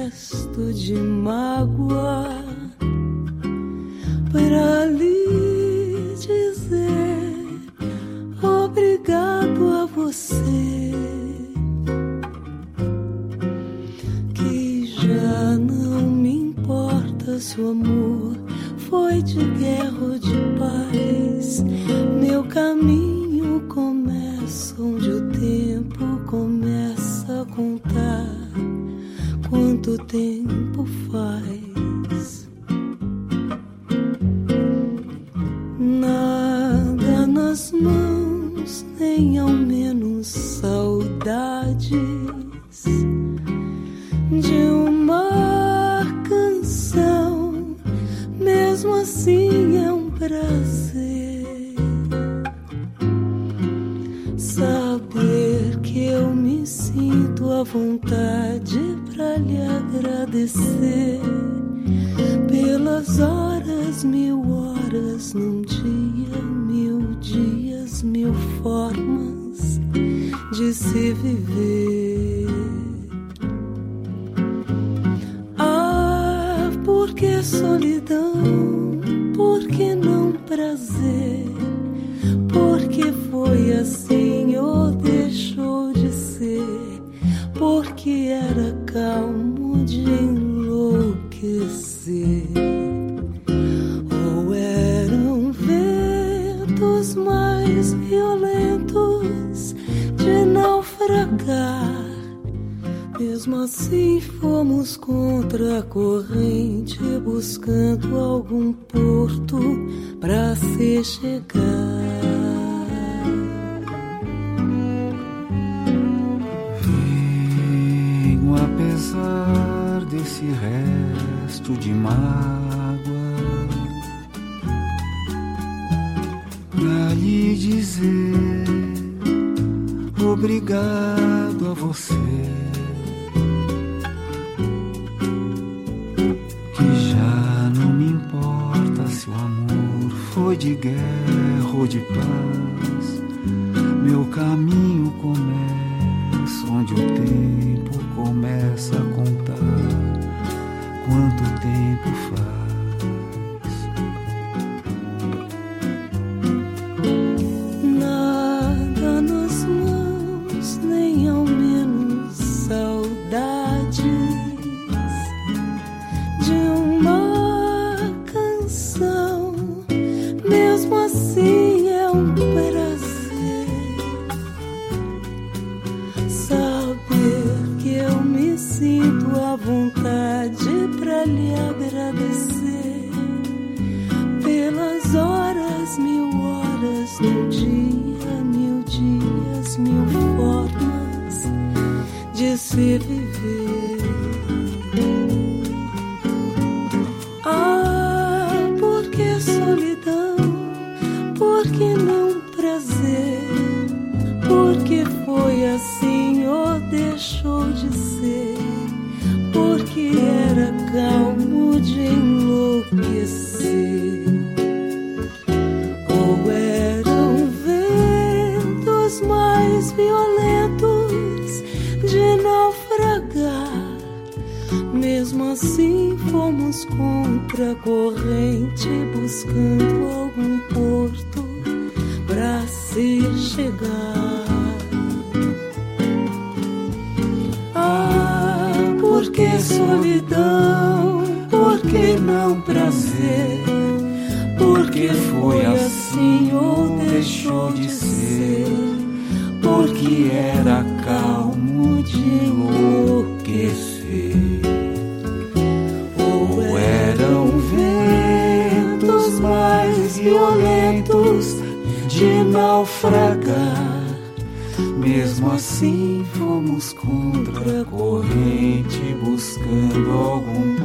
gesto de mágoa pra lhe dizer obrigado a você, que já não me importa se o amor foi de guerra ou de paz. Meu caminho começa onde o tempo começa a contar. Quanto tempo faz? Nada nas mãos, nem ao menos saudades de uma canção. Mesmo assim é um prazer saber que eu me sinto à vontade pra lhe agradecer pelas horas, 1000 horas num dia, 1000 dias, 1000 formas de se viver. Ah, por que solidão? Por que não prazer? Por que foi assim ou deixou de ser? Porque era calmo de enlouquecer. Ou eram ventos mais violentos de naufragar. Mesmo assim fomos contra a corrente, buscando algum porto pra se chegar. Apesar desse resto de mágoa, pra lhe dizer obrigado a você, que já não me importa se o amor foi de guerra ou de paz. Meu caminho começa onde o tempo começa a contar. Quanto tempo faz? Nada nas mãos, nem ao menos saudades de uma canção. Mesmo assim é um prazer saber que eu me sinto à vontade pra lhe agradecer pelas horas, 1000 horas num dia, 1000 dias, 1000 formas de se viver. Ah, por que solidão? Por que não prazer? Por que foi assim ou deixou de ser? Porque era calmo de enlouquecer. Ou eram ventos mais violentos de naufragar. Mesmo assim fomos contra a corrente, buscando algum porto pra se chegar. Ah, por que solidão? Por que não prazer? Porque foi assim ou deixou de ser? Porque era calmo de enlouquecer. Ou eram ventos mais violentos de naufragar. Mesmo assim fomos contra a corrente, buscando algum